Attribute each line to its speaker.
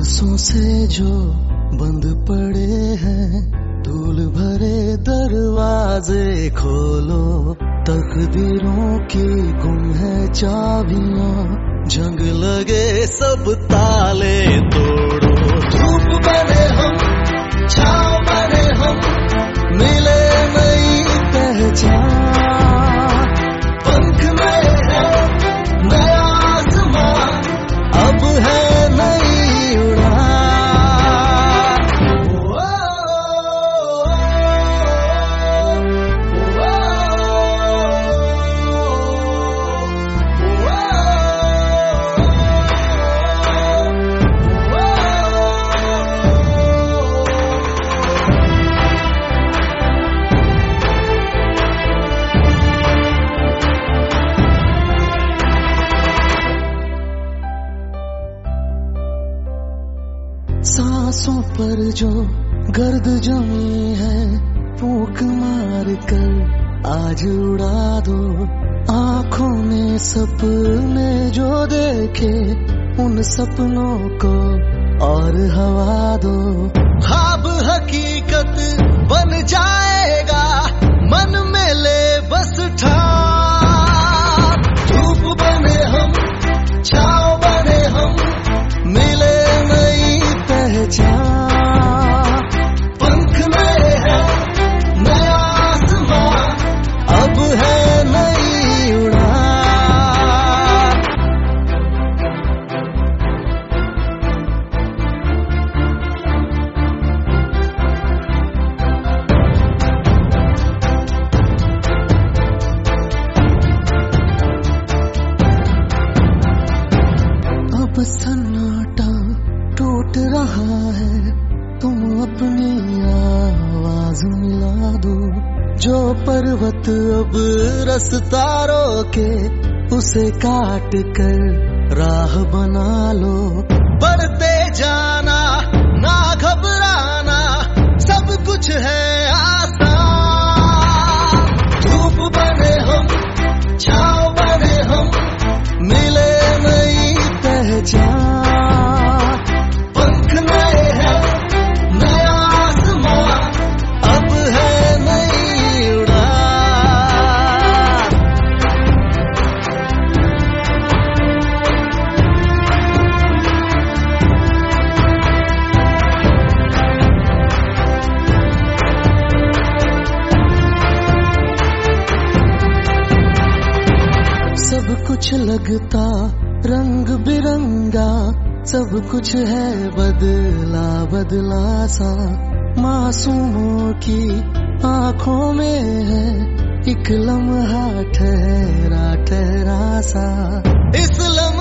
Speaker 1: सांसों से जो बंद पड़े हैं, धूल भरे दरवाजे खोलो। तकदीरों की गुम है चाबियां, जंग लगे सब ताले तोड़ो। धूप बने हम, छाँव बने हम, मिले नई पहचान। पंख में है नया आसमां, अब है नई उड़ान। सांसों पर जो गर्द जमी है, फूंक मार कर आज उड़ा दो। आंखों ने सपने जो देखे, उन सपनों को और हवा दो। ख्वाब हकीकत बन जाएगा, मन में ले बस ठान। धूप बने हम, छाँव बने हम, मिले नई पहचान। पंख में है नया आसमां, अब है नई उड़ान। अब सन्नाटा टूट रहा है, तुम अपनी आवाज मिला दो। जो पर्वत अब रास्ता रोके, उसे काट कर राह बना लो। बढ़ते जाना, ना घबराना, सब कुछ है आसान। धूप बने हम, छाँव बने हम, मिले नई पहचान। सब कुछ लगता रंग बिरंगा, सब कुछ है बदला बदला सा। मासूमों की आंखों में है एक लम्हा ठहरा ठहरा सा। इस लम्हा